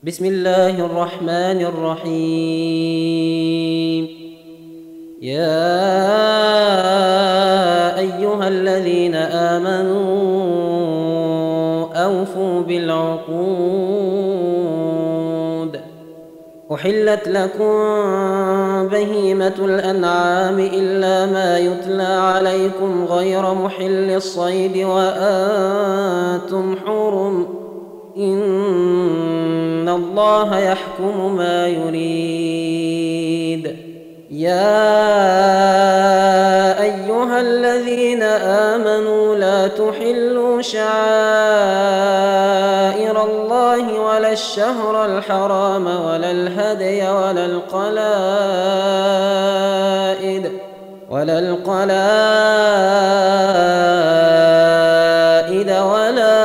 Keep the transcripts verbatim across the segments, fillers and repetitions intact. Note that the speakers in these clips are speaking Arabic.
بسم الله الرحمن الرحيم. يا أيها الذين آمنوا أوفوا بالعقود. أحلت لكم بهيمة الأنعام إلا ما يتلى عليكم غير محل الصيد وأنتم حرم، إن الله يحكم ما يريد. يا أيها الذين آمنوا لا تحلوا شعائر الله ولا الشهر الحرام ولا الهدي ولا القلائد ولا القلائد ولا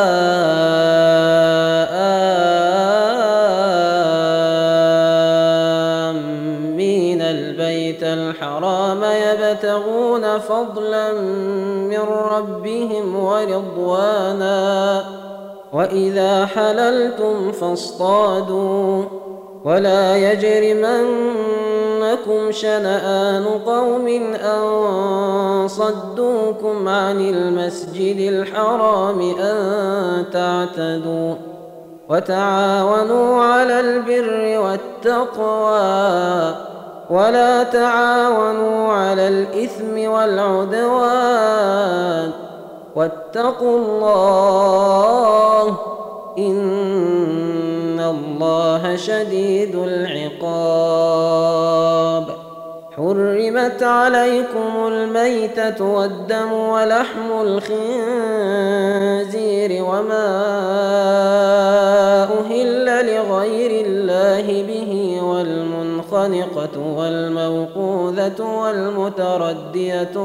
آمين البيت الحرام يبتغون فضلا من ربهم ورضوانا، وإذا حللتم فاصطادوا، ولا يجرمنكم شنآن قوم أن صدوكم عن المسجد الحرام أن تعتدوا، وتعاونوا على البر والتقوى ولا تعاونوا على الإثم والعدوان، واتقوا الله إن الله شديد العقاب. حرمت عليكم الميتة والدم ولحم الخنزير وما أهل لغير الله به والمنخنقة والموقوذة والمتردية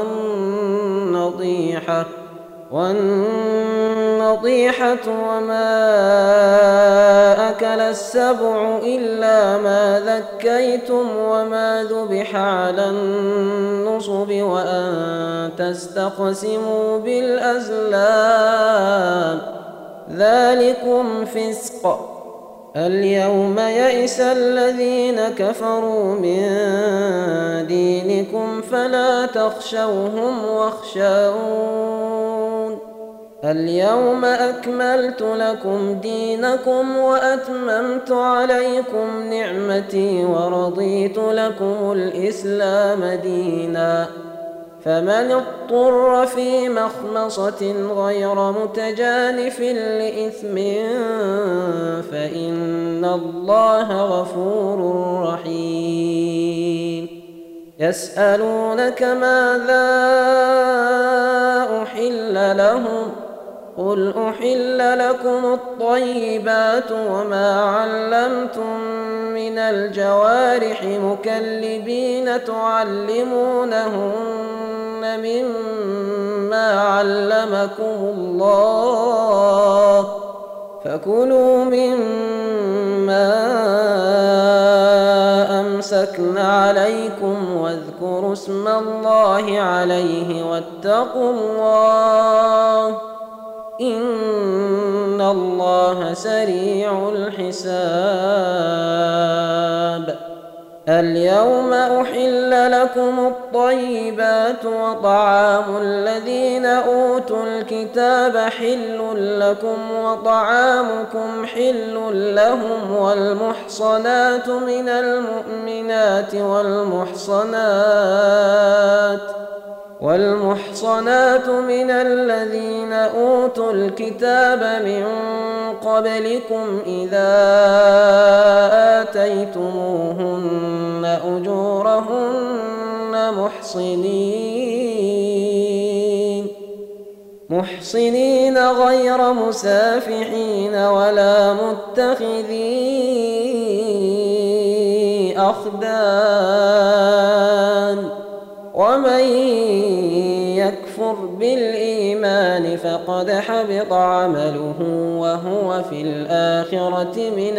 والنطيحة والنطيحة وما أكل السبع إلا ما ذكيتم وما ذبح على النصب وأن تستقسموا بالأزلام، ذلكم فسق. اليوم يئس الذين كفروا من دينكم فلا تخشوهم واخشون. اليوم أكملت لكم دينكم وأتممت عليكم نعمتي ورضيت لكم الإسلام دينا، فمن اضطر في مخمصة غير متجانف لإثم فإن الله غفور رحيم. يسألونك ماذا أحل لهم، قل أحل لكم الطيبات وما علمتم من الجوارح مكلبين تعلمونهن مما علمكم الله، فكلوا مما أمسكن عليكم واذكروا اسم الله عليه واتقوا الله إن الله سريع الحساب. اليوم أحل لكم الطيبات وطعام الذين أوتوا الكتاب حل لكم وطعامكم حل لهم، والمحصنات من المؤمنات والمحصنات والمحصنات من الذين أوتوا الكتاب من قبلكم إذا آتيتموهن أجورهن محصنين محصنين غير مسافحين ولا متخذي أخدان، ومن يكفر بالإيمان فقد حبط عمله وهو في الآخرة من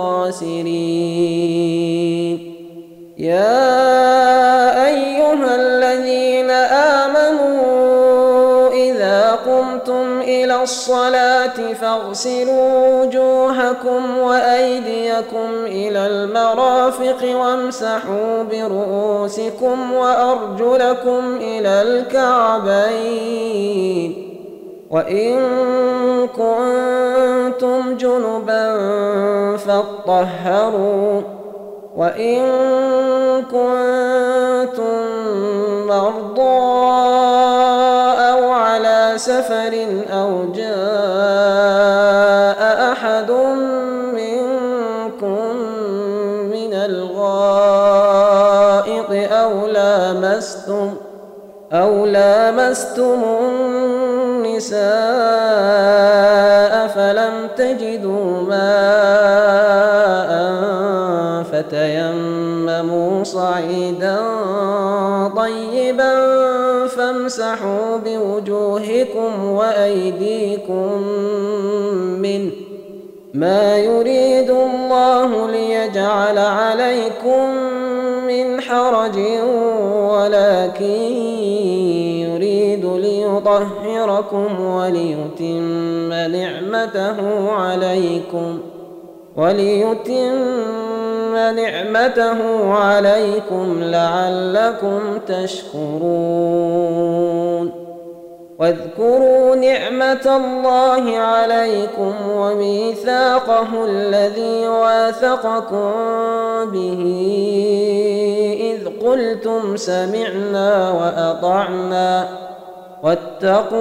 الخاسرين. يا أيها الذين آمنوا إذا قمتم إلى الصلاة فاغسلوا وجوهكم وأيديكم إلى المرافق وامسحوا برؤوسكم وأرجلكم إلى الكعبين وإن كنتم جنبا فاطهروا وإن كنتم مرضى أو على سفر أو جاء أحد منكم من الغائط أو لامستم أو لامستم النساء فلم تجدوا ماء فتيمموا صعيدا طيبا فامسحوا بوجوهكم وأيديكم منه ما يريد الله ليجعل عليكم من حرج ولكن يريد ليطهركم وليتم نعمته عليكم وليتم نعمته عليكم لعلكم تشكرون واذكروا نعمة الله عليكم وميثاقه الذي واثقكم به إذ قلتم سمعنا وأطعنا واتقوا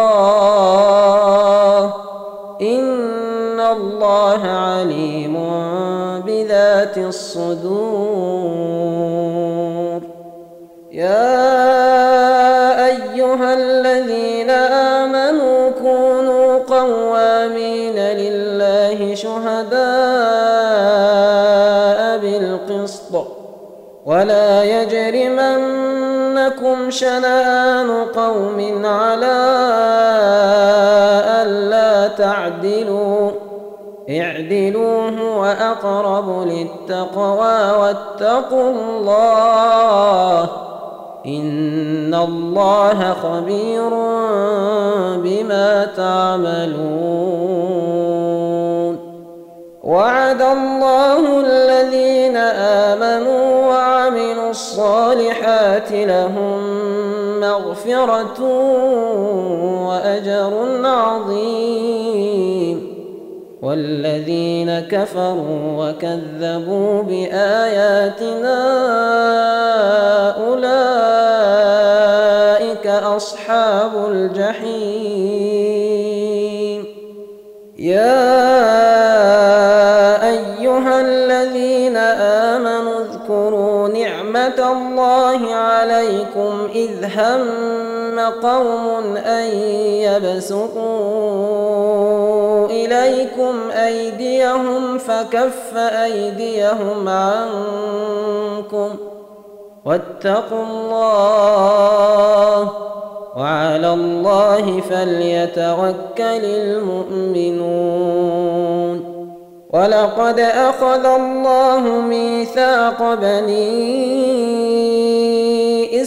الله إن الله عليم بذات الصدور يا أيها الذين آمنوا كونوا قوامين لله شهداء بالقسط ولا يجرمنكم شنآن قوم على ألا تعدلوا اعدلوا هو أقرب للتقوى واتقوا الله إن الله خبير بما تعملون وعد الله الذين آمنوا وعملوا الصالحات لهم مغفرة وأجر عظيم والذين كفروا وكذبوا بآياتنا أولئك أصحاب الجحيم يا أيها الذين آمنوا اذكروا نعمة الله عليكم إذ هم قوم أن يبسطوا إليكم أيديهم فكف أيديهم عنكم واتقوا الله وعلى الله فليتوكل المؤمنون ولقد أخذ الله ميثاق بني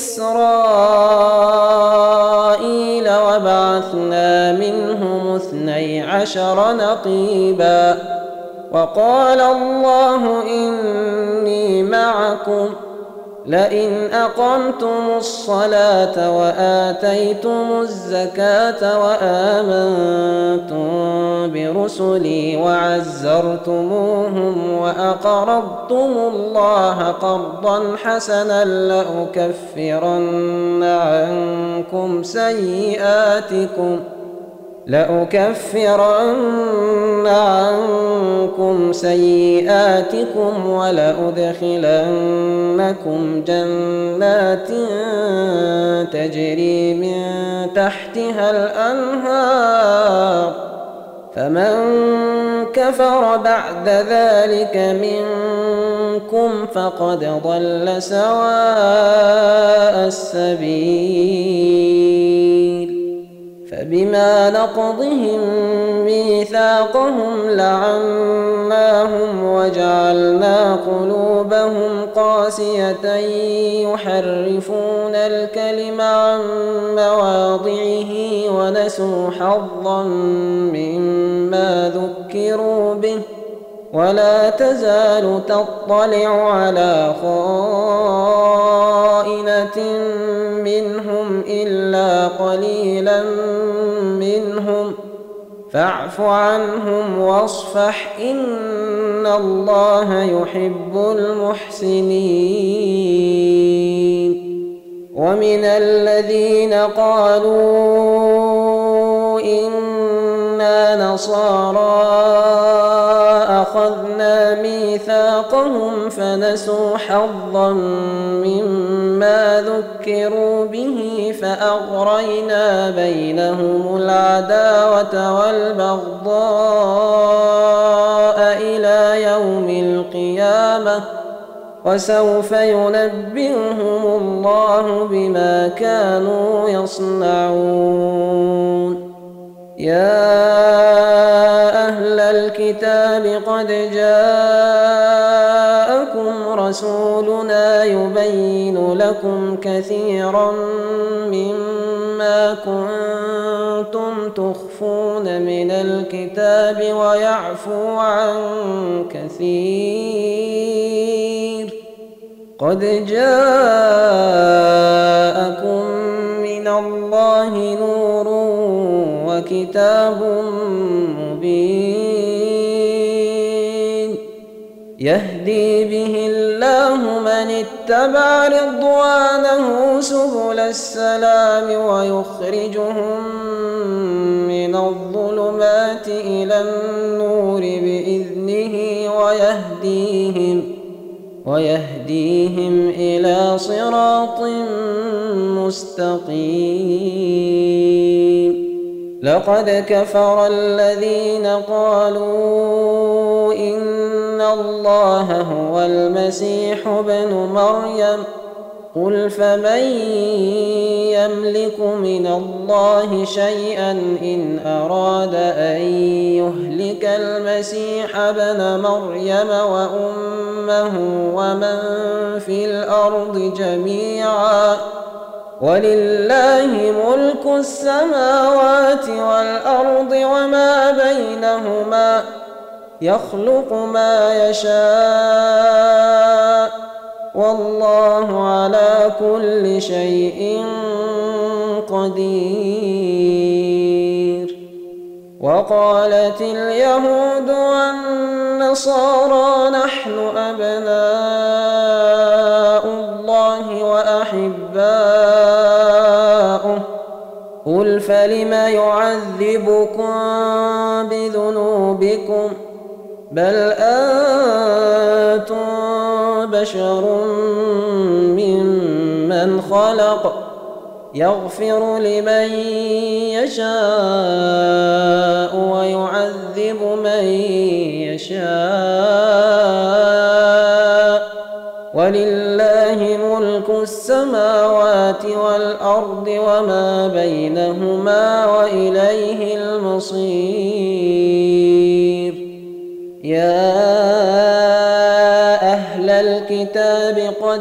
إسرائيل وبعثنا منهم اثني عشر نقيبا وقال الله إني معكم لئن أقمتم الصلاة وآتيتم الزكاة وآمنتم برسلي وعزرتموهم وأقرضتم الله قرضا حسنا لأكفرن عنكم سيئاتكم لأكفرن عنكم سيئاتكم ولأدخلنكم جنات تجري من تحتها الأنهار فمن كفر بعد ذلك منكم فقد ضل سواء السبيل فبما نقضهم ميثاقهم لعناهم وجعلنا قلوبهم قاسية يحرفون الكلم عن مواضعه ونسوا حظا مما ذكروا به ولا تزال تطلع على خائنة منهم إلا قليلا منهم فاعف عنهم واصفح إن الله يحب المحسنين. ومن الذين قالوا إنا نصارى أخذنا ميثاقهم فنسوا حظا مما ذكروا به فأغرينا بينهم العداوة والبغضاء إلى يوم القيامة وسوف ينبئهم الله بما كانوا يصنعون. يا أهل الكتاب قد جاءكم رسولنا يبين لكم كثيرا مما كنتم تخفون من الكتاب ويعفو عن كثير. قد جاءكم من الله نور وكتاب مبين يهدي به الله من اتبع رضوانه سبل السلام ويخرجهم من الظلمات إلى النور بإذنه ويهديهم ويهديهم إلى صراط مستقيم. لقد كفر الذين قالوا إن الله هو المسيح ابن مريم قل فمن يملك من الله شيئا إن أراد أن يهلك المسيح ابن مريم وأمه ومن في الأرض جميعا ولله ملك السماوات والأرض وما بينهما يخلق ما يشاء والله على كل شيء قدير. وقالت اليهود والنصارى نحن أبناء الله وأحباؤه قل فلم يعذبكم بذنوبكم بل أنتم بشر ممن خلق يغفر لمن يشاء ويعذب من يشاء ولله ملك السماوات والأرض وما بينهما وإليه المصير. يا أهل الكتاب قد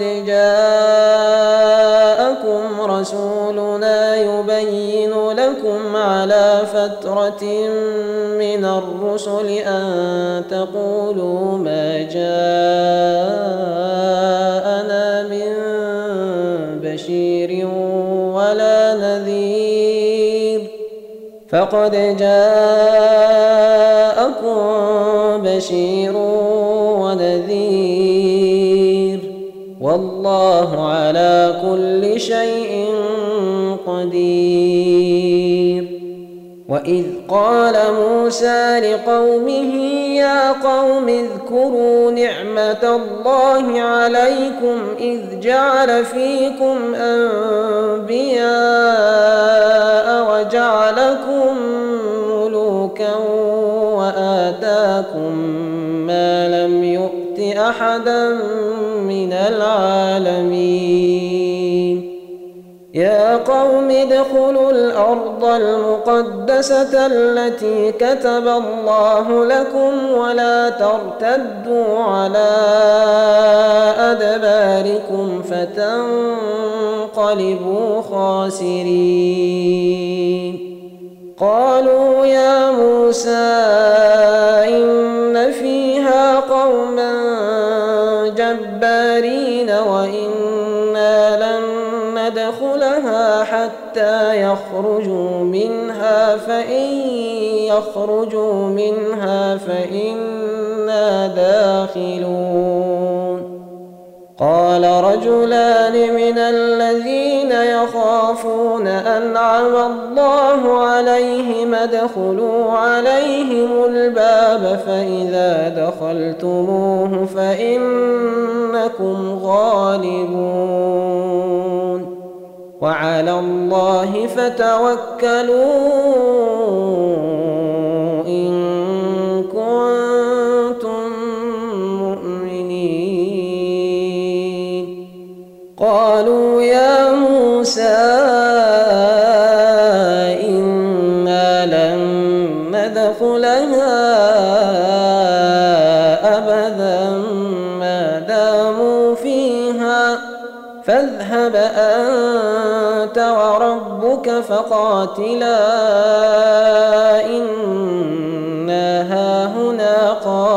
جاءكم رسولنا يبين لكم على فترة من الرسل أن تقولوا ما جاءنا من بشير ولا نذير فقد جاءكم بشير ونذير والله على كل شيء قدير. وإذ قال موسى لقومه يا قوم اذكروا نعمة الله عليكم إذ جعل فيكم أنبياء وجعلكم ملوكا وآتاكم ما لم يؤت أحدا من العالمين يا قوم ادخلوا الأرض المقدسة التي كتب الله لكم ولا ترتدوا على أدباركم فتنقلبوا خاسرين. قالوا يا موسى إن فيها قوما جبارين وإنا لن ندخلها حتى يخرجوا منها فإن يخرجوا منها فإنا داخلون. قال رجلان من الذين يخافون أنعم الله عليهم ادخلوا عليهم الباب فإذا دخلتموه فإنكم غالبون وعلى الله فتوكلوا إن كنتم مؤمنين. قالوا يا موسى إنا لن ندخلها أبدا ما داموا فيها فاذهب أنت وربك فقاتلا إنا هاهنا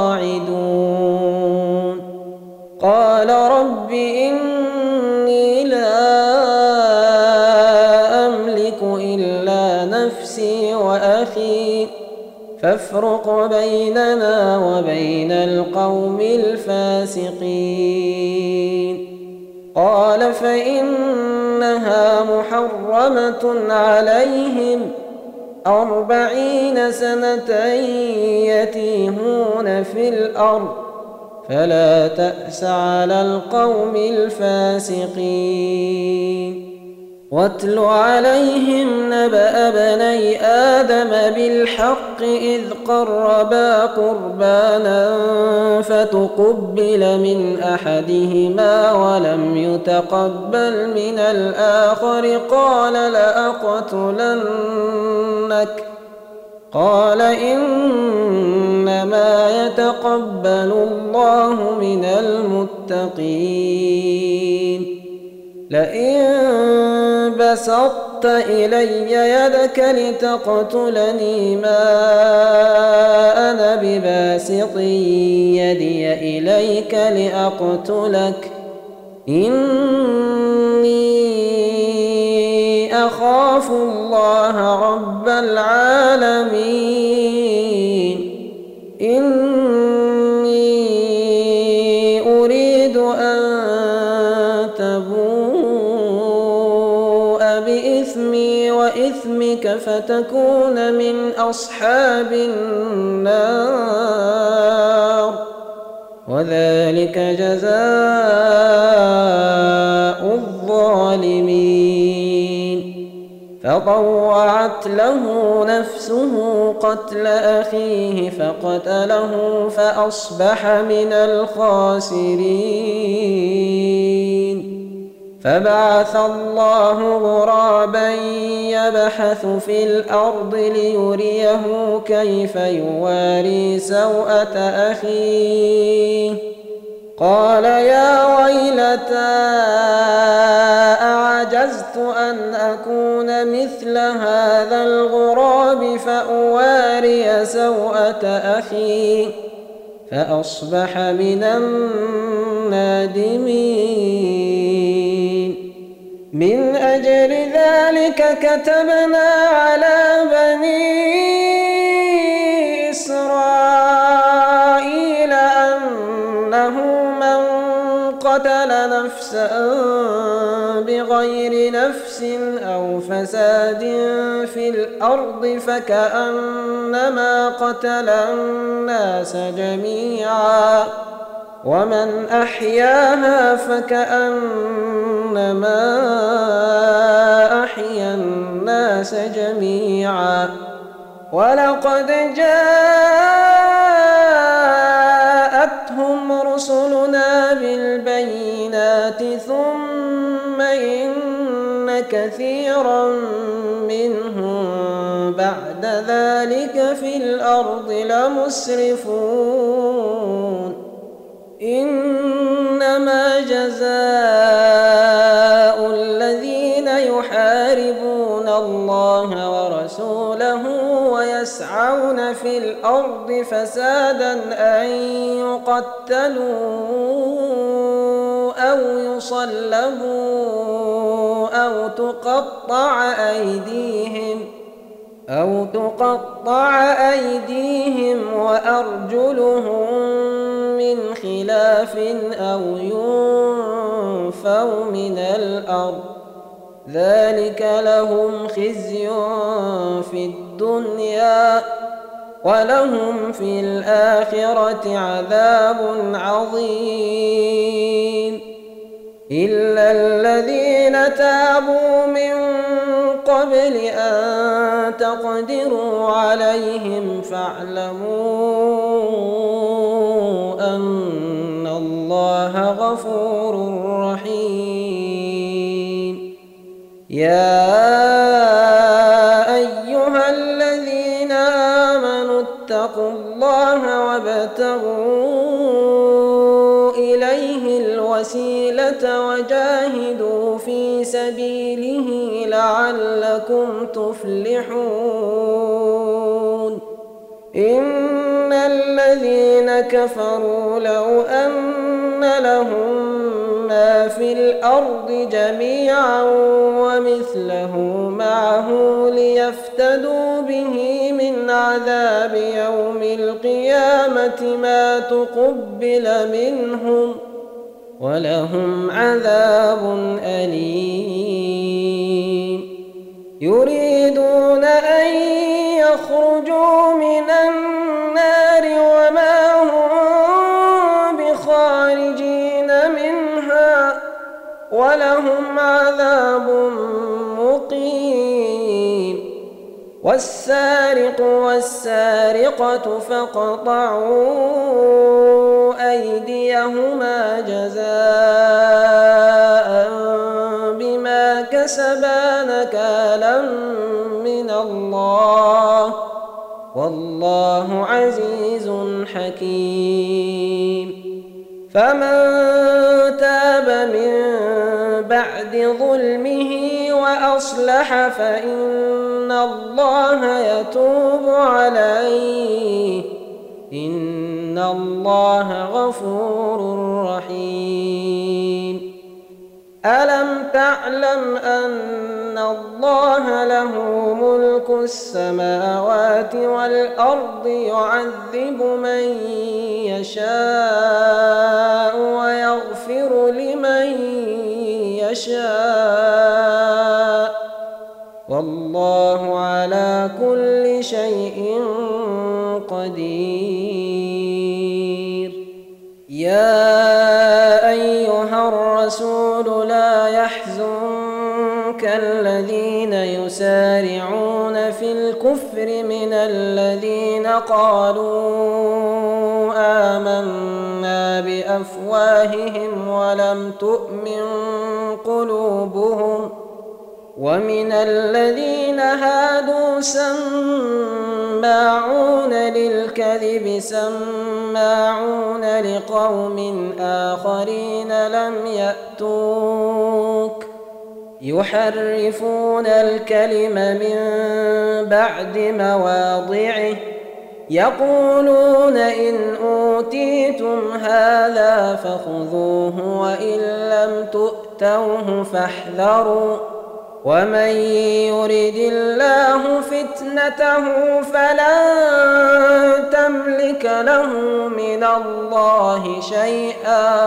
قاعدون. قال رب إني لا أملك إلا نفسي وأخي فافرق بيننا وبين القوم الفاسقين. قال فإنها محرمة عليهم أربعين سنة يتيهون في الأرض فلا تأس على القوم الفاسقين. واتل عليهم نبأ بني آدم بالحق إذ قربا قربانا فتقبل من أحدهما ولم يتقبل من الآخر قال لأقتلنك قال إنما يتقبل الله من المتقين. لئن بسطت إلي يدك لتقتلني ما أنا بباسط يدي إليك لأقتلك إني أخاف الله رب العالمين. إني أريد أن تبوء بإثمي وإثمك فتكون من أصحاب النار وذلك جزاء الظالمين. فطوعت له نفسه قتل أخيه فقتله فأصبح من الخاسرين. فبعث الله غرابا يبحث في الأرض ليريه كيف يواري سوءة أخيه. قال يا ويلتى أعجزت أن أكون مثل هذا الغراب فأواري سوءة أخي فأصبح من النادمين. من أجل ذلك كتبنا على بني إسرائيل أنه من قتل نفسا بغير نفس أو فساد في الأرض فكأنما قتل الناس جميعا ومن أحياها فكأنما أحيا الناس جميعا. ولقد جاءتهم رسلنا بالبينات ثم إن كثيرا منهم بعد ذلك في الأرض لمسرفون إنما جزاء الذين يحاربون الله ورسوله ويسعون في الأرض فسادا أن يقتلوا أو يصلبوا أو تقطع أيديهم أو تقطع أيديهم وأرجلهم من خلاف أو ينفوا من الأرض ذلك لهم خزي في الدنيا ولهم في الآخرة عذاب عظيم إلا الذين تابوا من قبل أن تقدروا عليهم فاعلموا أن الله غفور رحيم يا أيها الذين آمنوا اتقوا الله وابتغوا إليه الوسيلة وجاهدوا في سبيله لعلكم تفلحون إن الذين كفروا لو أن لهم ما في الأرض جميعا ومثله معه ليفتدوا به من عذاب يوم القيامة ما تقبل منهم ولهم عذاب أليم يريدون أن يخرجوا من النار وما هم بخارجين منها ولهم عذاب مقيم والسارق والسارقة فاقطعوا أيديهما جزاء بما كسبا نكالا من الله والله عزيز حكيم فمن تاب من بعد ظلمه وأصلح فإن الله يتوب عليه إن الله غفور رحيم ألم تعلم أن الله له ملك السماوات والأرض يعذب من يشاء ويغفر لمن يشاء والله على كل شيء قدير يا أيها الرسول لا يحزنك الذين يسارعون في الكفر من الذين قالوا آمنا بأفواههم ولم تؤمن قلوبهم ومن الذين هادوا سماعون للكذب سماعون لقوم آخرين لم يأتوك يحرفون الكلم من بعد مواضعه يقولون إن أوتيتم هذا فخذوه وإن لم تؤتوه فاحذروا ومن يرد الله فتنته فلن تملك له من الله شيئا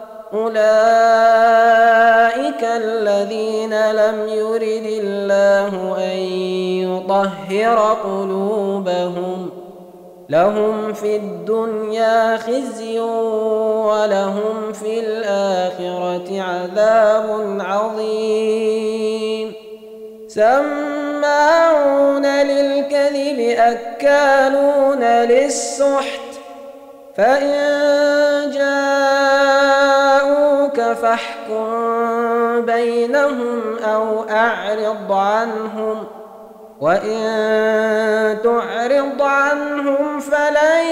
أولئك الذين لم يرد الله أن يطهر قلوبهم لهم في الدنيا خزي ولهم في الآخرة عذاب عظيم سماعون للكذب أكالون للسحت فإن جاءوك فاحكم بينهم أو أعرض عنهم، وإن تعرض عنهم فلن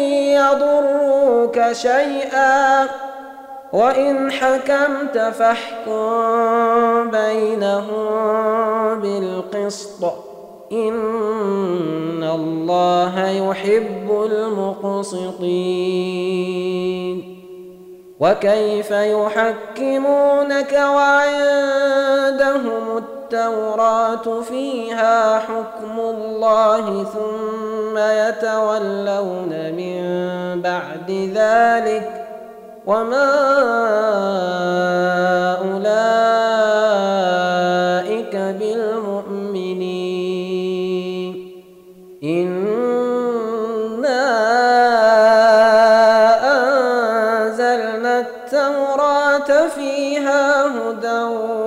يضروك شيئا، وإن حكمت فاحكم بينهم بالقسط، إن الله يحب المقسطين. وكيف يحكمونك وعندهم التوراة فيها حكم الله ثم يتولون من بعد ذلك، وما أولئك بالمؤمنين. إنا أنزلنا التوراة فيها هدى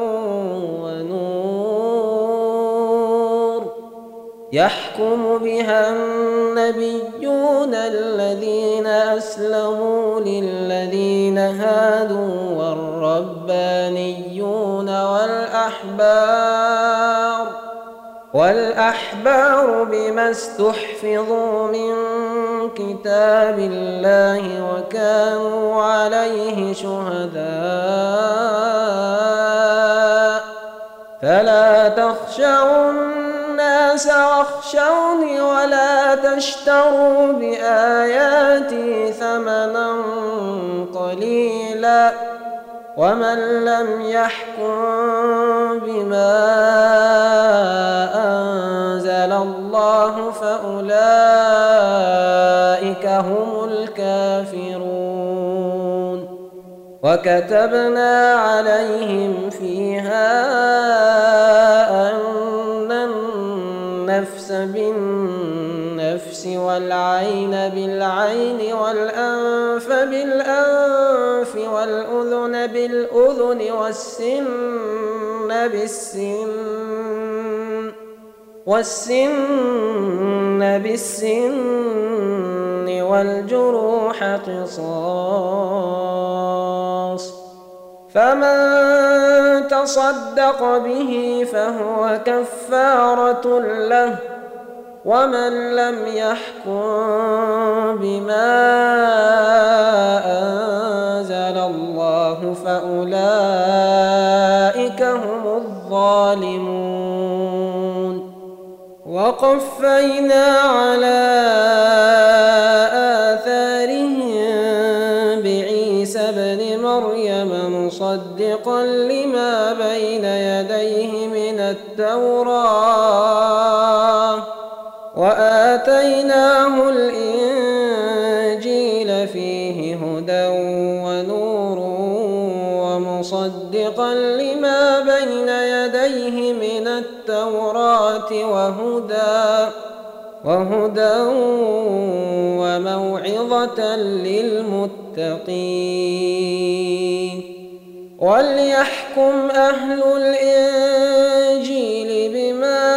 ونور، يحكم بها النبيون الذين أسلموا للذين هادوا والربانيون والأحبار والأحبار بما استحفظوا من كتاب الله وكانوا عليه شهداء، فلا تخشوا الناس واخشوني ولا تشتروا بآياتي ثمنا قليلا، ومن لم يحكم بما أنزل الله فأولئك هم الكافرون. وكتبنا عليهم فيها أن النفس بالنفس والعين بالعين والأنف بالأنف والأذن بالأذن والسن بالسن والسن بالسن والجروح قصاص، فمن تصدق به فهو كفارة له، ومن لم يحكم بما أنزل الله فأولئك هم الظالمون. وقفينا على آثارهم بعيسى ابن مريم مصدقا لما بين يديه من التوراة، وآتيناه الإنجيل فيه هدى ونور ومصدقا لما بين يديه من التوراة وهدى وهدى وموعظة للمتقين. وليحكم أهل الإنجيل بما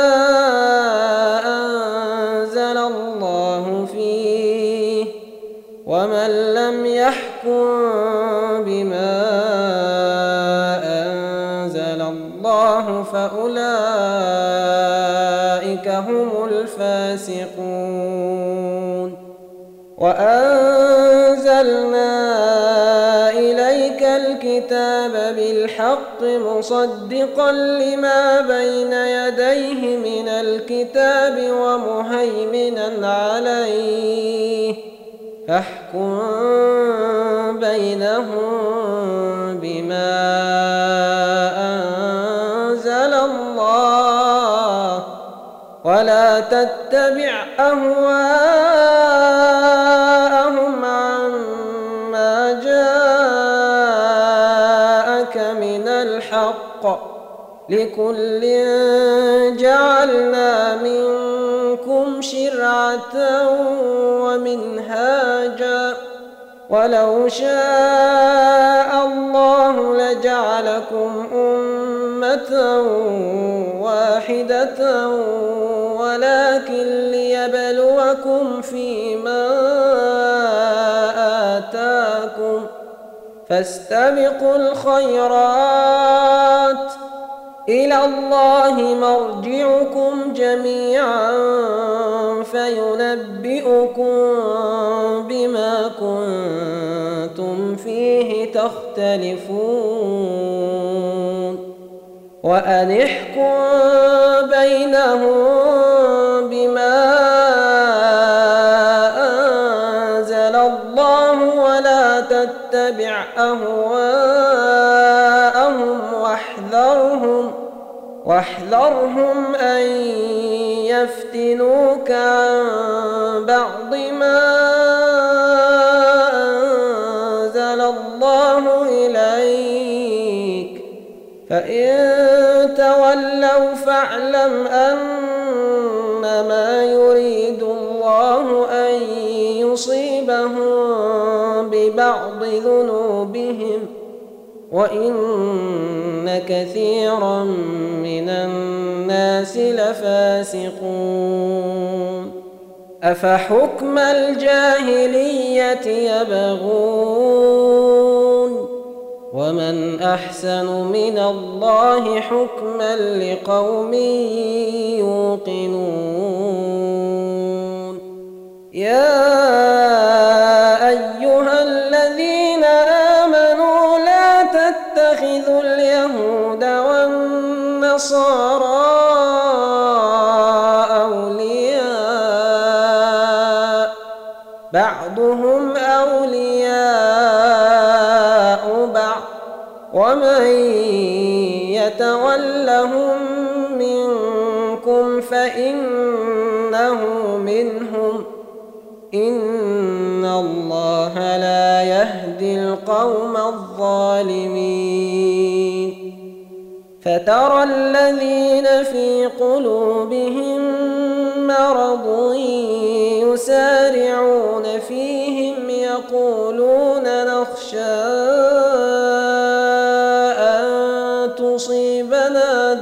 أنزل الله فيه، ومن لم يحكم بما أنزل الله فأولئك هم الفاسقون. وأنزلنا إليك الكتاب بالحق مصدقا لما بين يديه من الكتاب ومهيمنا عليه، فاحكم بينهم بما أنزل الله، ولا تتبع أهواءهم عما جاءك من الحق، لكل جعلنا منكم شرعة ومنهاجا، ولو شاء الله لجعلكم أمة واحدة ولكن ليبلوكم فيما آتاكم، فاستبقوا الخيرات إلى الله مرجعكم جميعا فينبئكم بما كنتم فيه تختلفون وأن احكم بينهم بما أنزل الله ولا تتبع أهواءهم واحذرهم واحذرهم أن يفتنوك عن بعض ما أنزل الله إليك فإن تولوا فاعلم أنما يريد الله أن يصيبهم ببعض ذنوبهم وإن كثيرا من الناس لفاسقون أفحكم الجاهلية يبغون ومن أحسن من الله حكما لقوم يوقنون يا أيها الذين آمنوا لا تتخذوا اليهود والنصارى أولياء بعضهم أولياء بعض ومن يتولهم منكم فإنه منهم إن الله لا يهدي القوم الظالمين فترى الذين في قلوبهم مرض يسارعون فيهم يقولون نخشى أن تصيبنا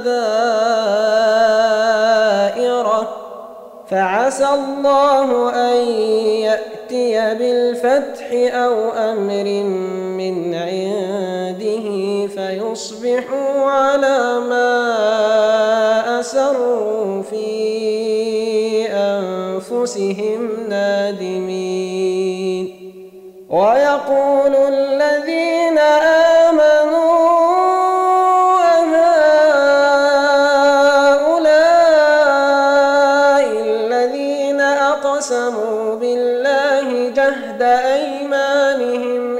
دائرة فعسى الله أن يأتي بالفتح أو أمر من عنده فيصبحوا على ما أسروا في أنفسهم نادمين ويقول الذين آمنوا أقسموا بالله جهد أيمانهم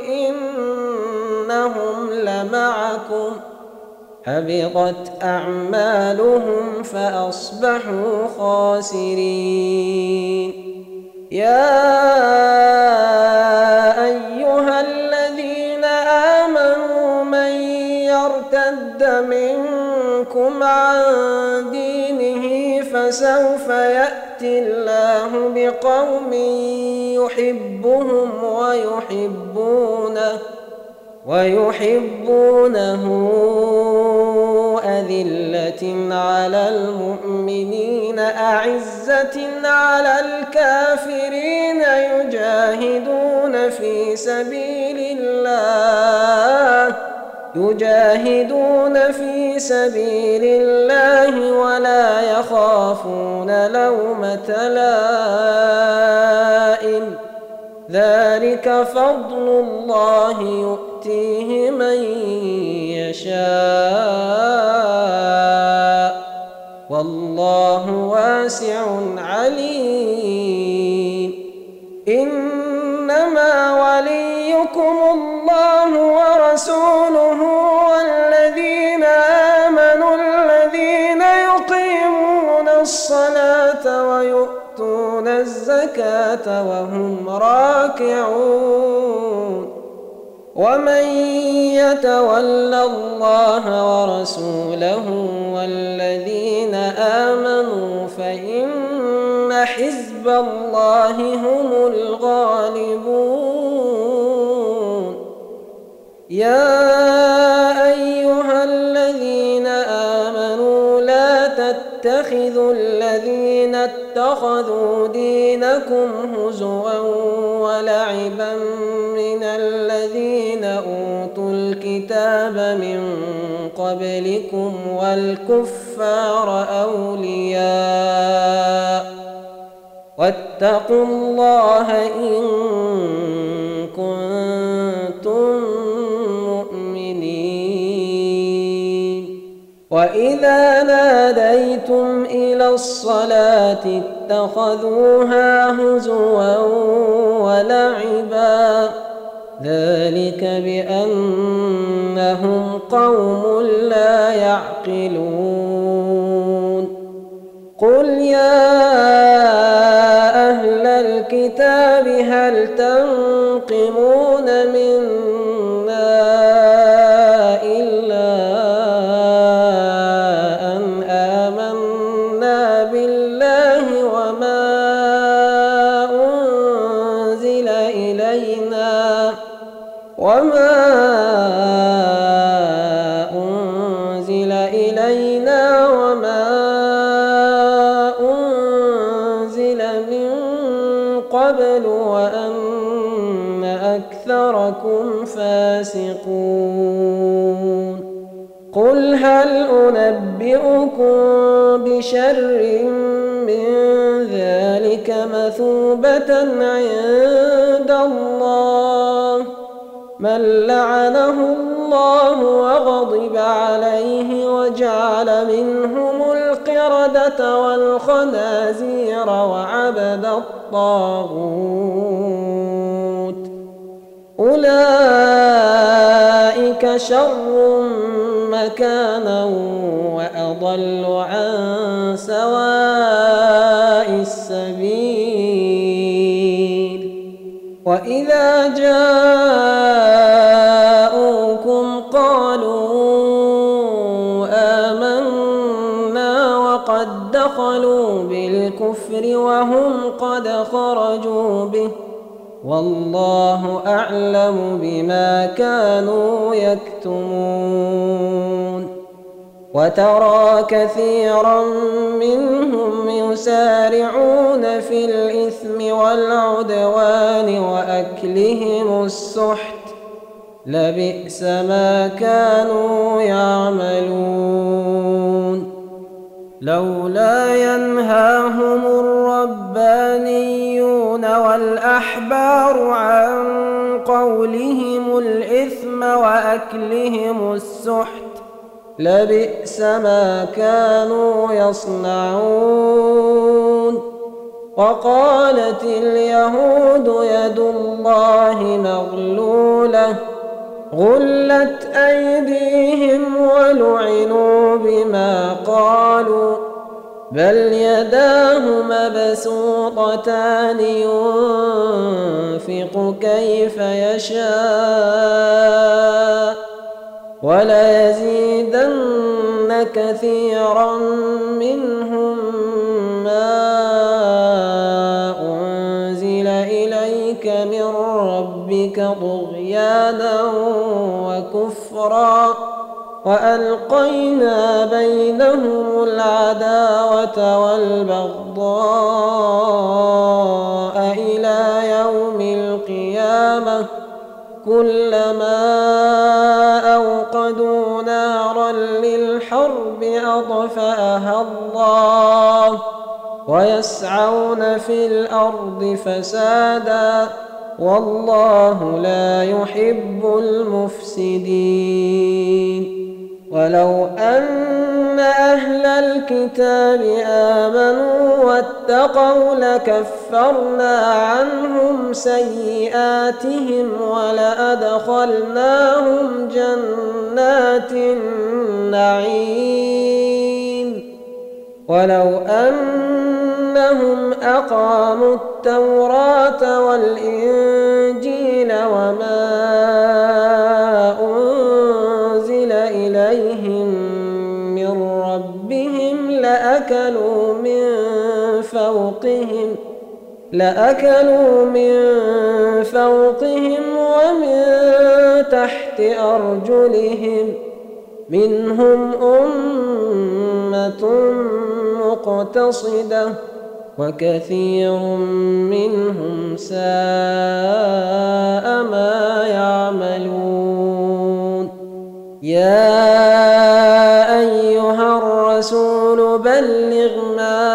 إنهم لمعكم حبطت أعمالهم فأصبحوا خاسرين يا أيها الذين آمنوا من يرتد منكم عن دينه فسوف يأتي الله بقوم يحبهم ويحبونه ويحبونه أذلة على المؤمنين أعزة على الكافرين يجاهدون في سبيل الله يجاهدون في سبيل الله ولا يخافون لومة لائم ذلك فضل الله يؤتيه من يشاء والله واسع عليم إنما وليكم الله ورسوله والذين آمنوا الذين يقيمون الصلاة ويؤتون الزكاة وهم راكعون ومن يتول الله ورسوله والذين آمنوا فإن حزب الله هم الغالبون يا أيها الذين آمنوا لا تتخذوا الذين اتخذوا دينكم هزوا ولعبا من الذين أوتوا الكتاب من قبلكم والكفار أولياء واتقوا الله إن كنتم مؤمنين. وإذا ناديتم إلى الصلاة اتخذوها هزوا ولعبا ذلك بأنهم قوم لا يعقلون. قل يا أهل الكتاب هل تنقمون منا إلا أن آمنا بالله وما أنزل إلينا وما أنزل إلينا وما أنزل من قبل وأن أكثركم فاسقون. قل هل أنبئكم بشر من ذلك مثوبة عند الله من لعنه الله وغضب عليه وجعل منهم القردة والخنازير وعبد الطاغوت أولئك شر مكانا وأضل عن سواء السبيل. وإذا جاءوكم قالوا آمنا وقد دخلوا بالكفر وهم قد خرجوا به والله أعلم بما كانوا يكتمون. وترى كثيرا منهم يسارعون في الإثم والعدوان وأكلهم السحت لبئس ما كانوا يعملون. لولا ينهاهم الربانيون والأحبار عن قولهم الإثم وأكلهم السحت لبئس ما كانوا يصنعون. وقالت اليهود يد الله مغلولة غلت أيديهم ولعنوا بما قالوا بل يداه مبسوطتان ينفق كيف يشاء وليزيدن كثيرا منهم ما أنزل إليك من ربك طغيانا وكفرا وألقينا بينهم العداوة والبغضاء إلى يوم القيامة كلما أوقدوا نارا للحرب أطفأها الله ويسعون في الأرض فسادا والله لا يحب المفسدين. ولو أن أهل الكتاب آمنوا واتقوا لكفرنا عنهم سيئاتهم ولأدخلناهم جنات النعيم ولو أنهم أقاموا التوراة والإنجيل وما أنزل إليهم من ربهم لأكلوا من فوقهم لأكلوا من فوقهم ومن تحت أرجلهم منهم أمة مقتصدة وكثير منهم ساء ما يعملون. يا أيها الرسول بلغ ما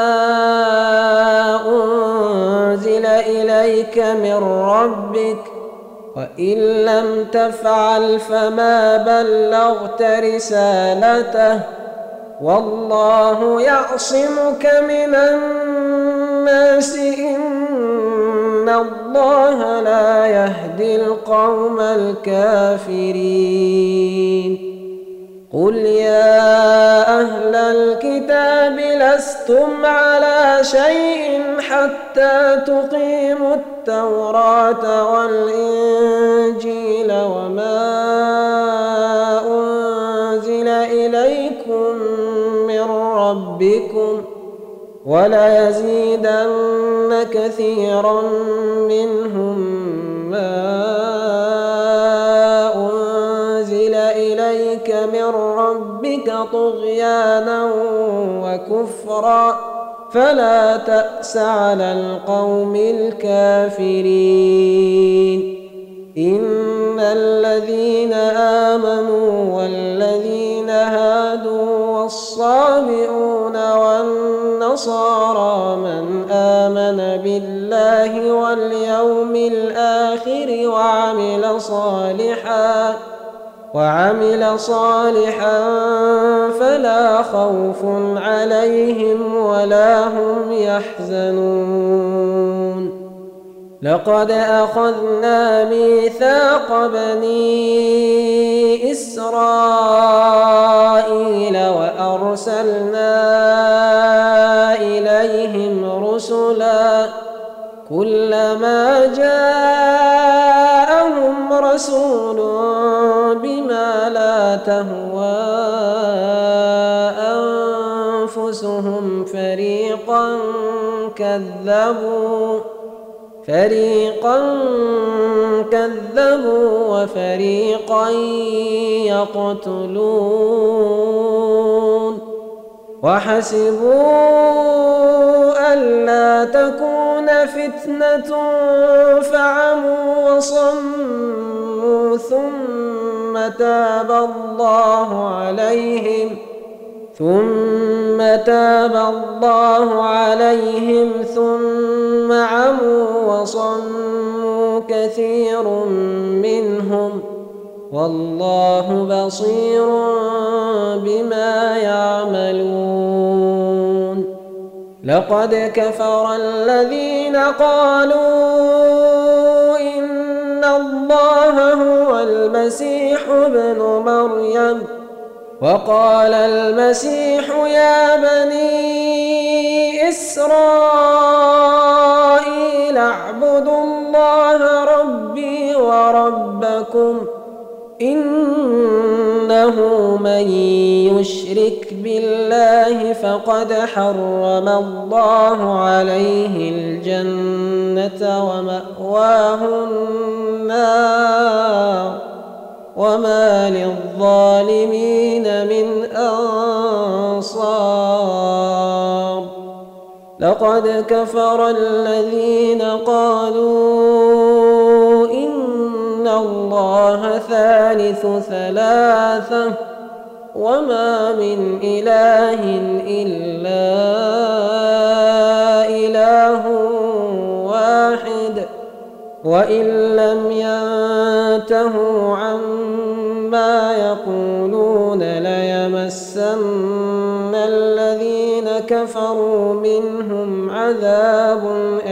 أنزل إليك من ربك وإن لم تفعل فما بلغت رسالته والله يعصمك من الناس إن الله لا يهدي القوم الكافرين قل يا أهل الكتاب لستم على شيء حتى تقيموا التوراة والإنجيل وما أنزل إليكم من ربكم وليزيدن كثيرا منهم ما أنزل إليك من ربك طغيانا وكفرا فلا تأس على القوم الكافرين إن الذين آمنوا والذين هادوا والصابئون والنصارى من آمن بالله واليوم الآخر وعمل صالحا وعمل صالحا فلا خوف عليهم ولا هم يحزنون لقد أخذنا ميثاق بني إسرائيل وأرسلنا إليهم رسلا كلما جاءهم رسول بما لا تهوى أنفسهم فريقا كذبوا فريقا كذبوا وفريقا يقتلون وحسبوا ألا تكون فتنة فعموا وصموا ثم تاب الله عليهم ثم تاب الله عليهم ثم عموا وصموا كثير منهم والله بصير بما يعملون لقد كفر الذين قالوا إن الله هو المسيح ابن مريم وقال المسيح يا بني إسرائيل اعبدوا الله ربي وربكم إنه من يشرك بالله فقد حرم الله عليه الجنة ومأواه النار وما للظالمين من أنصار لقد كفر الذين قالوا إن الله ثالث ثلاثة وما من إله إلا إله واحد وإن لم ينتهوا عما يقولون ليمسن الذين كفروا منهم عذاب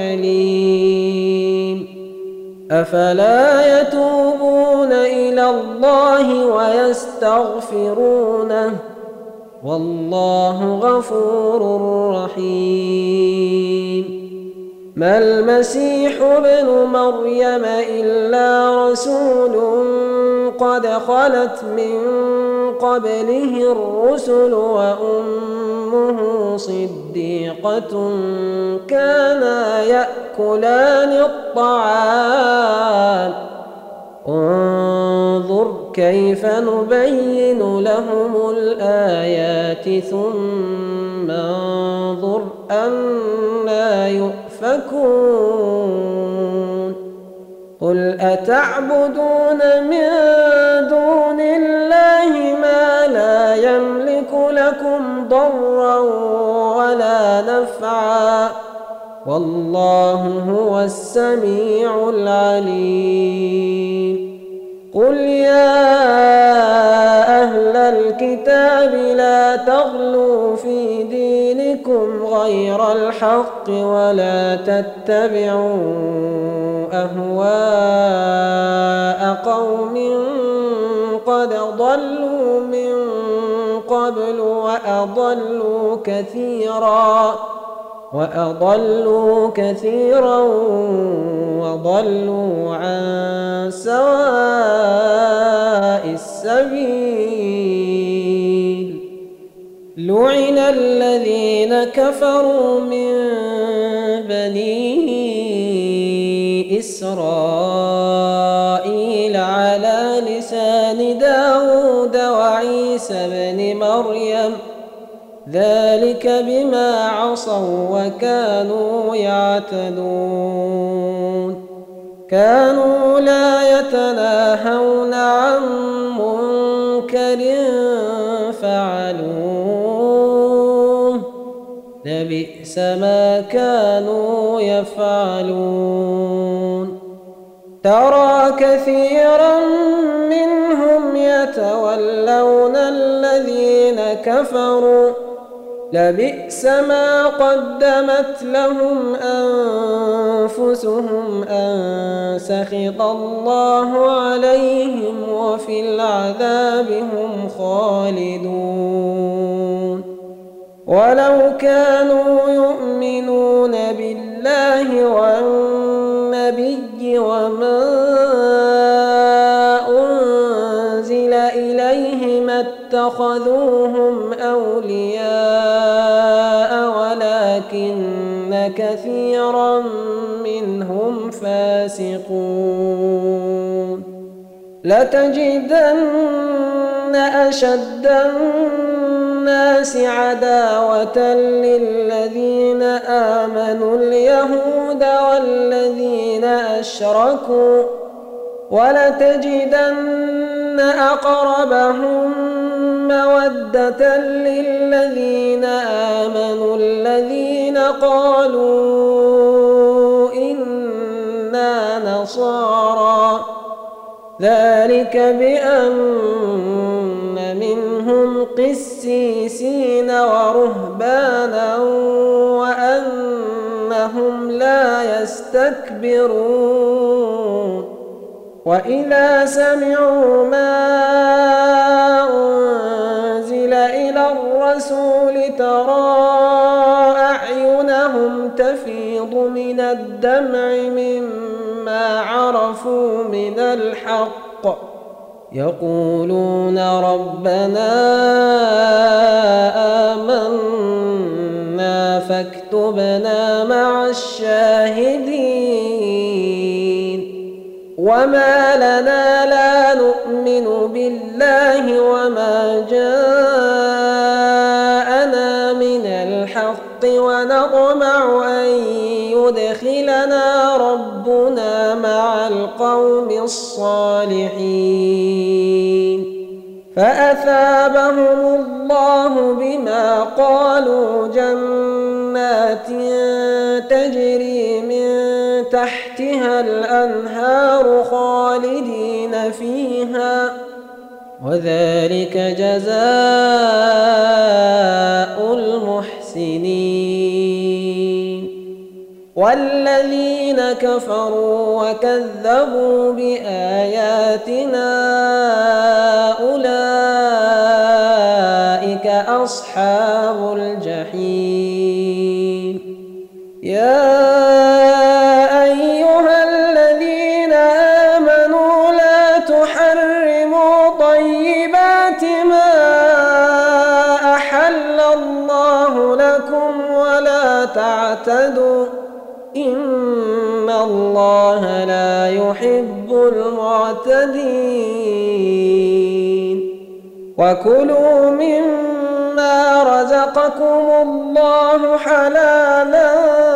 أليم أفلا يتوبون إلى الله ويستغفرونه والله غفور رحيم ما المسيح ابن مريم إلا رسول قد خلت من قبله الرسل وأمه صديقة كانا يأكلان الطعام انظر كيف نبين لهم الآيات ثم انظر أنا يؤفكون قل أتعبدون من دون الله والله هو السميع العليم. قل يا أهل الكتاب لا تغلوا في دينكم غير الحق ولا تتبعوا أهواء قوم قد ضلوا من قبل وأضلوا كثيرا وأضلوا كثيرا وضلوا عن سواء السبيل. لعن الذين كفروا من بني إسرائيل على لسان داود وعيسى بن مريم ذلك بما عصوا وكانوا يعتدون. كانوا لا يتناهون عن منكر فعلوه لبئس ما كانوا يفعلون. ترى كثيرا منهم يتولون الذين كفروا لبئس ما قدمت لهم أنفسهم أن سخط الله عليهم وفي العذاب هم خالدون. ولو كانوا يؤمنون بالله والنبي وما أنزل إليه ما اتخذوهم أولياء ولكن كثيرا منهم فاسقون. لتجدن أشد الناس عداوة للذين آمنوا اليهود والذين أشركوا ولتجدن أقربهم مودة للذين آمنوا الذين قالوا إنا نصارى ذلك بأن منهم قسيسين ورهبانا وأنهم لا يستكبرون. وإذا سمعوا ما أنزل إلى الرسول ترى أعينهم تفيض من الدمع مما عرفوا من الحق يقولون ربنا آمنا فاكتبنا مع الشاهدين. وما لنا لا نؤمن بالله وما جاءنا من الحق ونطمع أن يدخلنا ربنا مع القوم الصالحين. فأثابهم الله بما قالوا جنات تجري من تحتها الأنهار خالدين فيها وذلك جزاء المحسنين. والذين كفروا وكذبوا بآياتنا أولئك أصحاب الجحيم. يا أيها الذين آمنوا لا تحرموا طيبات ما أحل الله لكم ولا تعتدوا إن الله لا يحب المعتدين. وكلوا مما رزقكم الله حلالا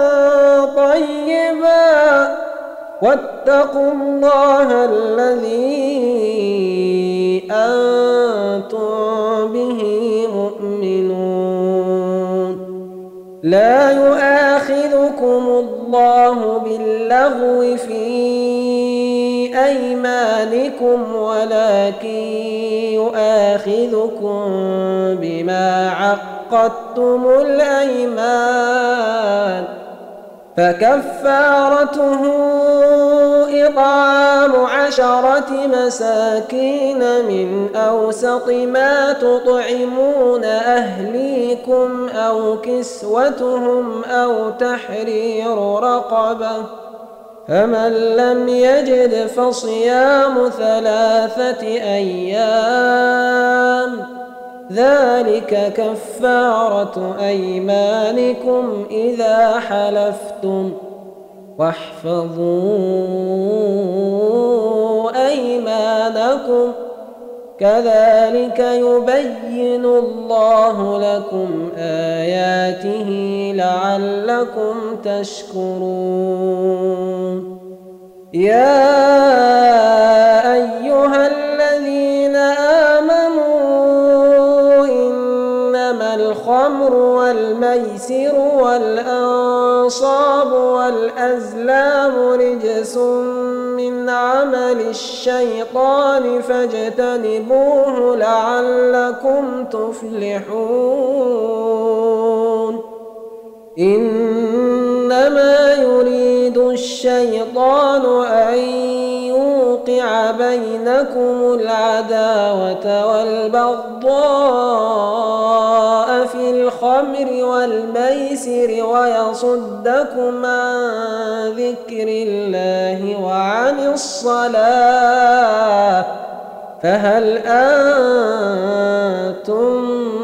طيبا واتقوا الله الذي أنتم به مؤمنون. لا يؤاخذكم الله باللغو في أيمانكم ولكن يؤاخذكم بما عقدتم الأيمان فكفارته إطعام عشرة مساكين من أوسط ما تطعمون أهليكم أو كسوتهم أو تحرير رقبة فمن لم يجد فصيام ثلاثة أيام ذلك كفارة أيمانكم إذا حلفتم واحفظوا أيمانكم كذلك يبين الله لكم آياته لعلكم تشكرون. يا أيها الذين آمنوا إنما الخمر والميسر والأنصاب والأزلام رجس من عمل الشيطان فاجتنبوه لعلكم تفلحون. إنما يريد الشيطان أن يوقع بينكم العداوة والبغضاء في الخمر والميسر ويصدكم عن ذكر الله وعن الصلاة فهل أنتم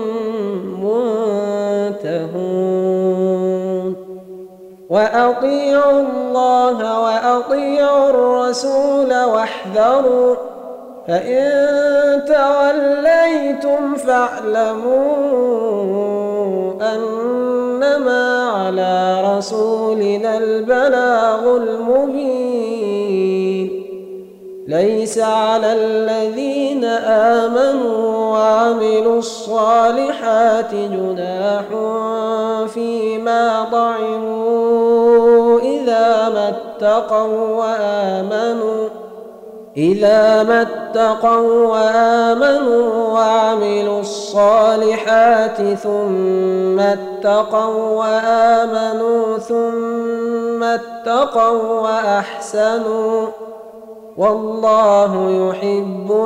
منتهون؟ وأطيعوا الله وأطيعوا الرسول واحذروا فإن توليتم فاعلموا أنما على رسولنا البلاغ المبين. ليس على الذين آمنوا وعملوا الصالحات جناح فيما طعموا إذا ما اتقوا وآمنوا إذا ما اتقوا وآمنوا وعملوا الصالحات ثم اتقوا وآمنوا ثم اتقوا وأحسنوا والله يحب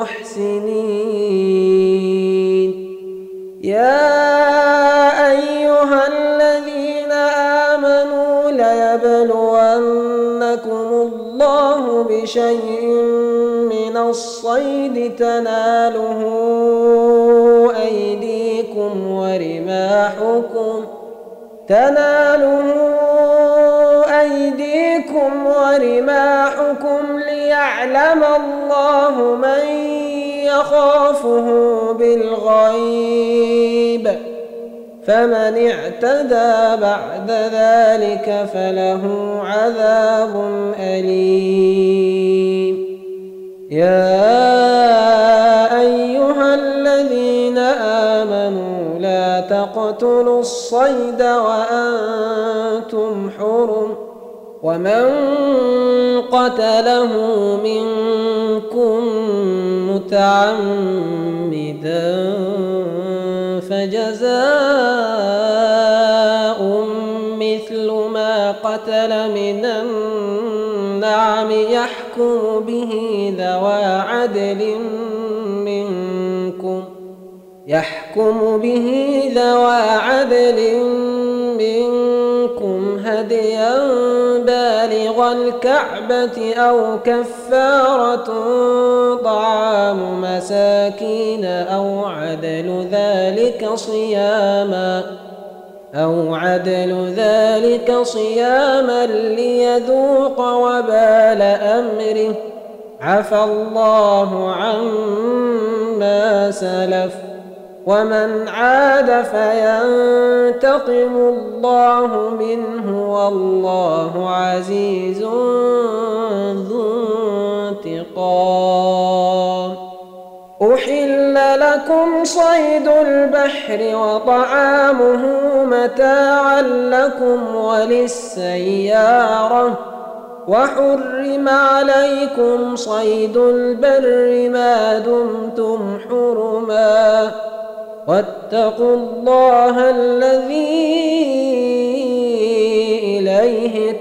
المحسنين. يا أيها الذين آمنوا ليبلونكم الله بشيء من الصيد تناله أيديكم ورماحكم تناله أيديكم ورماحكم ليعلم الله من يخافه بالغيب فمن اعتدى بعد ذلك فله عذاب أليم. يا أيها الذين آمنوا لا تقتلوا الصيد وأنتم حرم ومن قتله منكم متعمدا فجزاء مثل ما قتل من النعم يحكم به ذوى عدل منكم يحكم به ذوى عدل منكم هديا بالغ الكعبة أو كفارة طعام مساكين أو عدل ذلك صياما أو عدل ذلك صياما ليذوق وبال أمره عفى الله عما سلف ومن عاد فينتقم الله منه والله عزيز ذو انتقام. أحل لكم صيد البحر وطعامه متاعا لكم وللسيارة وحرم عليكم صيد البر ما دمتم حرما واتقوا الله الذي إليه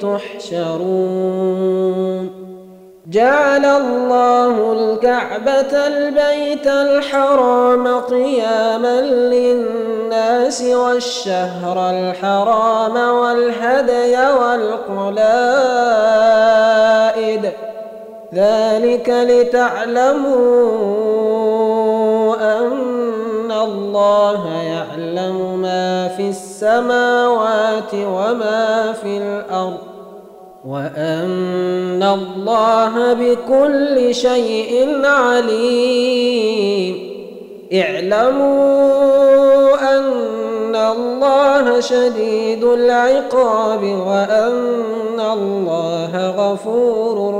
تحشرون جعل الله الكعبة البيت الحرام قياما للناس والشهر الحرام والهدي والقلائد ذلك لتعلموا أن الله يعلم ما في السماوات وما في الأرض وأن الله بكل شيء عليم اعلموا أن الله شديد العقاب وأن الله غفور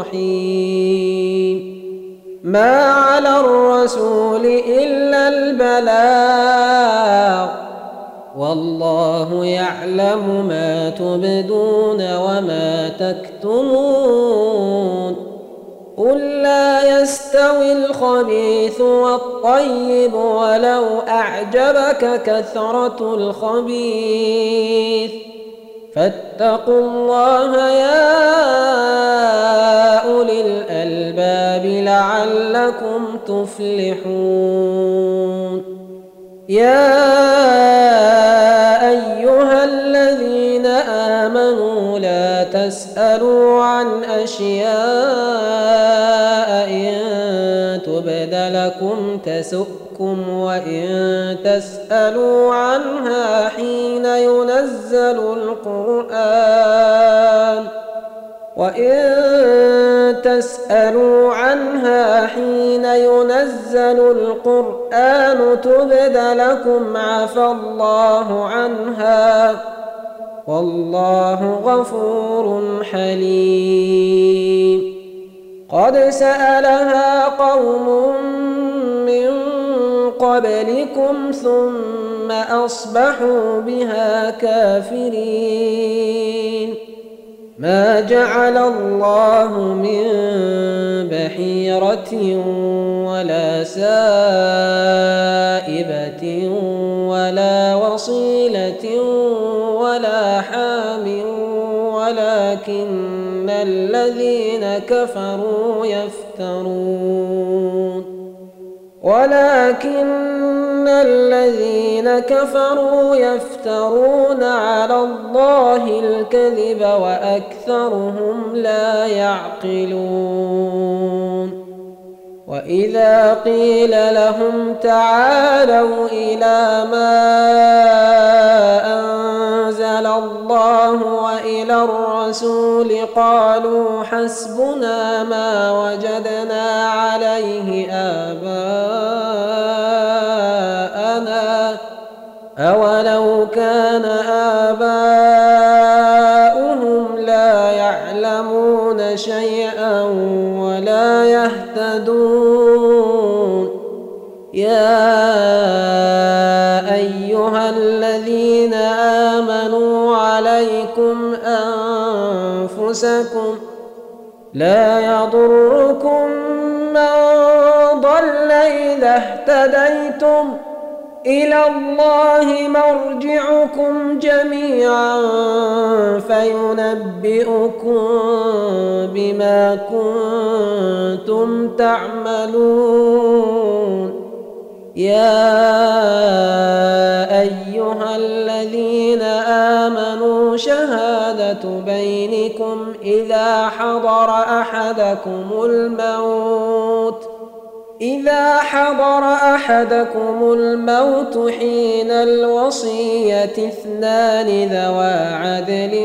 رحيم ما على الرسول إلا البلاغ والله يعلم ما تبدون وما تكتمون قل لا يستوي الخبيث والطيب ولو أعجبك كثرة الخبيث فاتقوا الله يا أولي الألباب لعلكم تفلحون يا أيها الذين آمنوا لا تسألوا عن أشياء إن تبد لكم تسؤكم وإن تسألوا عنها حين ينزل القرآن وإن تسألوا عنها حين ينزل القرآن تبد لكم عفى الله عنها والله غفور حليم قد سألها قوم من قبلكم ثم أصبحوا بها كافرين ما جعل الله من بحيرة ولا سائبة ولا وصيلة ولا حام ولكن الذين كفروا يفترون ولكن الذين كفروا يفترون على الله الكذب وأكثرهم لا يعقلون وإذا قيل لهم تعالوا إلى ما أنزل الله وإلى الرسول قالوا حسبنا ما وجدنا عليه آباءنا أولو كان آباؤهم لا يعلمون شيئا ولا يهتدون يا أيها الذين آمنوا عليكم أنفسكم لا يضركم من ضل إذا اهتديتم إلى الله مرجعكم جميعا فينبئكم بما كنتم تعملون يا أيها الذين آمنوا شهادة بينكم إذا حضر أحدكم الموت إذا حضر أحدكم الموت حين الوصية اثنان ذوى عدل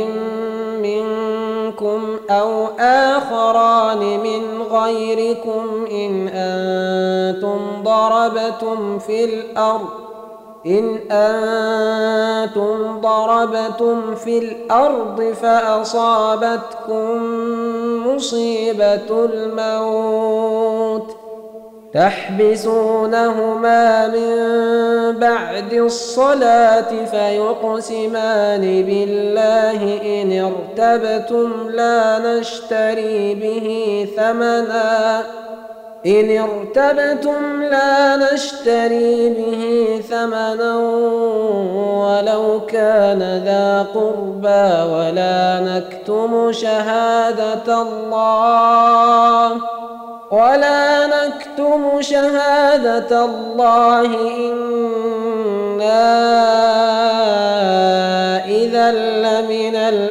منكم أو آخران من غيركم إن أنتم ضربتم في الأرض إن أنتم ضربتم في الأرض فأصابتكم مصيبة الموت تحبسونهما من بعد الصلاة فيقسمان بالله إن ارتبتم لا نشتري به ثمنا إن ارتبتم لا نشتري به ثمنا ولو كان ذا قربى ولا نكتم شهادة الله ولا نكتم شهادة الله إنا إذا لمن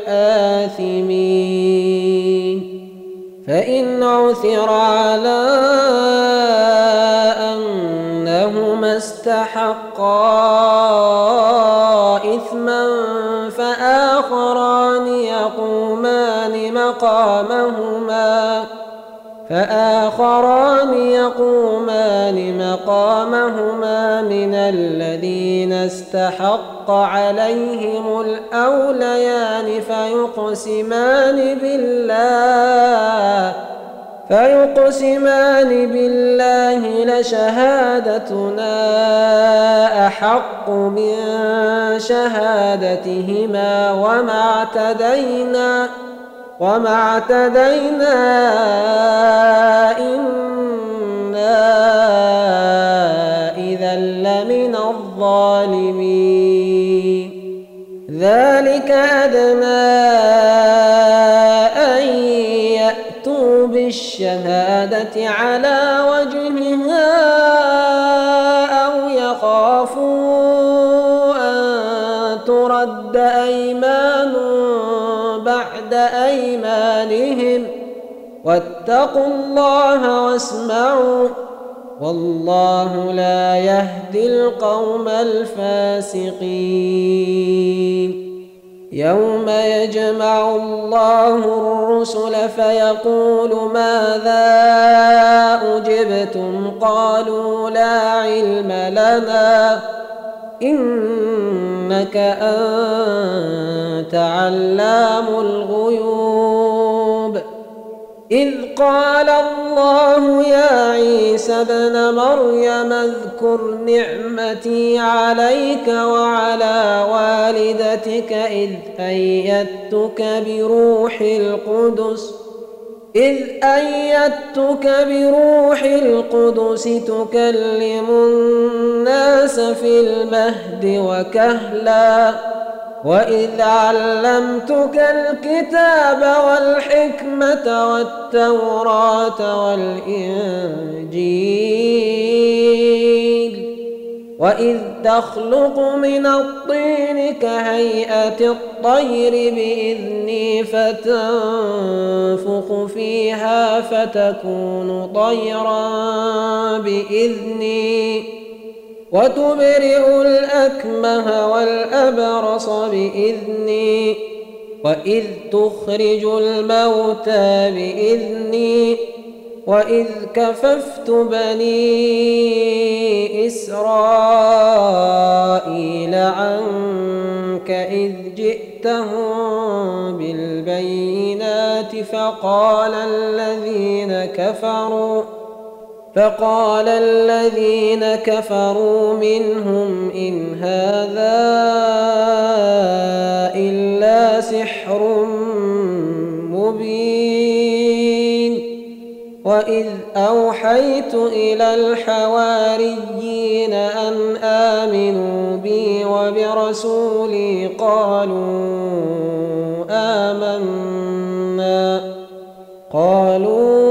الآثمين فإن عثر على أنهما استحقا إثما فآخران يقومان مقامهما فآخران يقومان مقامهما من الذين استحق عليهم الأوليان فيقسمان بالله فيقسمان بالله لشهادتنا أحق من شهادتهما وما اعتدينا وما اعتدينا إنا إذا لمن الظالمين ذلك أدنى أن يأتوا بالشهادة على وجهها أو يخافوا أن ترد أيمان بعد أيمانهم واتقوا الله واسمعوا والله لا يهدي القوم الفاسقين يوم يجمع الله الرسل فيقول ماذا أجبتم قالوا لا علم لنا إنك أنت علام الغيوب إذ قال الله يا عيسى ابن مريم اذكر نعمتي عليك وعلى والدتك إذ أيدتك بروح القدس إذ أيدتك بروح القدس تكلم الناس في المهد وكهلا وإذ علمتك الكتاب والحكمة والتوراة والإنجيل وإذ تخلق من الطين كهيئة الطير بإذني فتنفخ فيها فتكون طيرا بإذني وتبرئ الأكمه والأبرص بإذني وإذ تخرج الموتى بإذني وإذ كففت بني إسرائيل عنك إذ جئتهم بالبينات فقال الذين كفروا فقال الذين كفروا منهم إن هذا إلا سحر مبين وإذ أوحيت إلى الحواريين أن آمنوا بي وبرسولي قالوا آمنا قالوا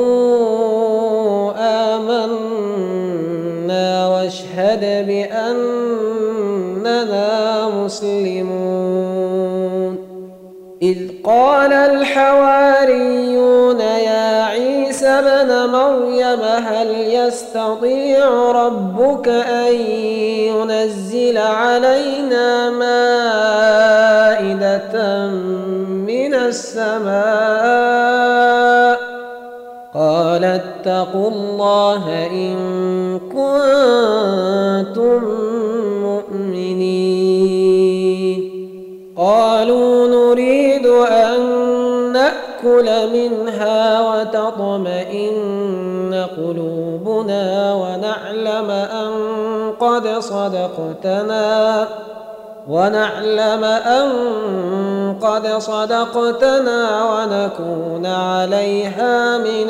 آمنا واشهد بأننا مسلمون إذ قال الحواريون يا عيسى ابن مريم هل يستطيع ربك أن ينزل علينا مائدة من السماء قال اتقوا الله إن كنتم مؤمنين قالوا نريد أن نأكل منها وتطمئن قلوبنا تكذبنا ونعلم أن قد صدقتنا ونعلم أن قد صدقتنا ونكون عليها من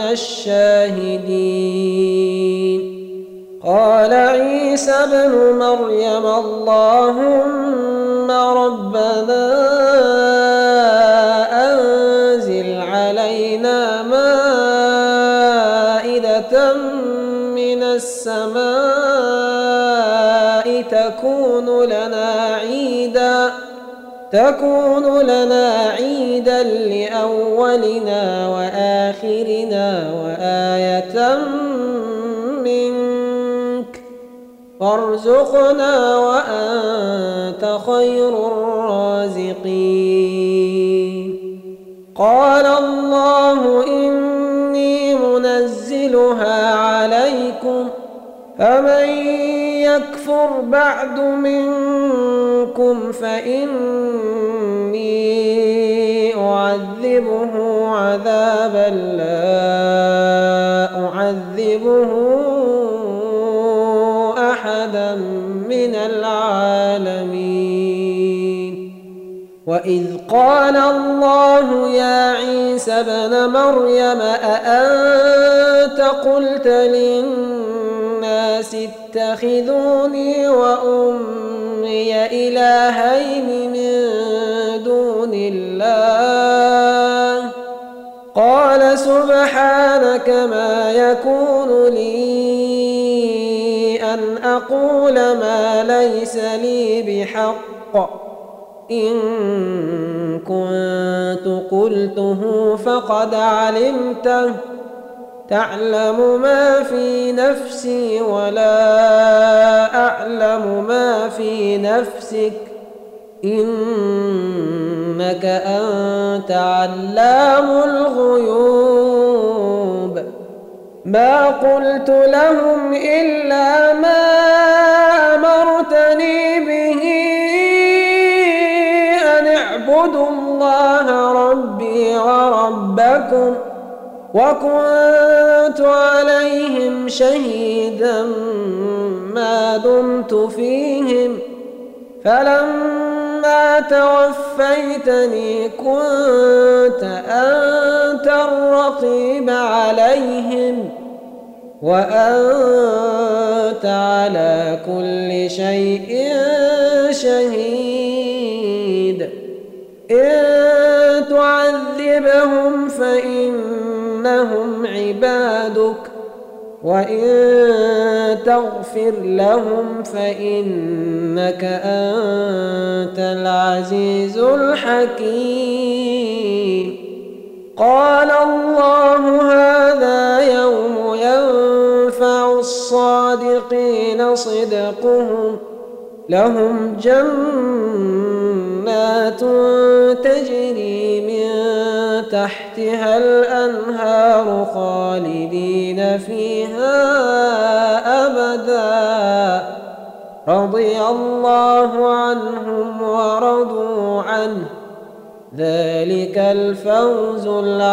الشاهدين. قال عيسى ابن مريم اللهم ربنا أنزل علينا مائدة من السماء تكون لنا عيدا تكون لنا عيدا لأولنا وآخرنا وآية منك وارزقنا وأنت خير الرازقين. قال الله إني منزلها عليكم فمن يكفر بعد منكم فإني أعذبه عذابا لا أعذبه أحدا من العالمين. وإذ قال الله يا عيسى ابن مريم أأنت قلت للناس اتخذوني وأمي إلهين من دون الله قال سبحانك ما يكون لي أن أقول ما ليس لي بحق إن كنت قلته فقد علمته تعلم ما في نفسي ولا أعلم ما في نفسك إنك أنت علام الغيوب. ما قلت لهم إلا ما أمرتني به أن اعبدوا الله ربي وربكم وكنت عليهم شهيدا ما دمت فيهم فلما توفيتني كنت أنت الرقيب عليهم وأنت على كل شيء شهيد. إن تعذبهم فإنهم عبادك وإن تغفر لهم فإنك أنت العزيز الحكيم. قال الله هذا يوم ينفع الصادقين صدقهم لهم جنات تجري من تحتها الأنهار خالدين فيها أبدا رضي الله عنهم ورضوا عنه ذلك الفوز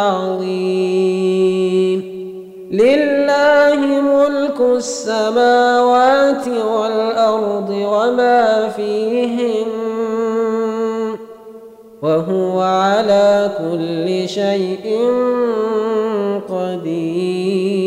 العظيم. لله ملك السماوات والأرض وما فيهن وهو على كل شيء قدير.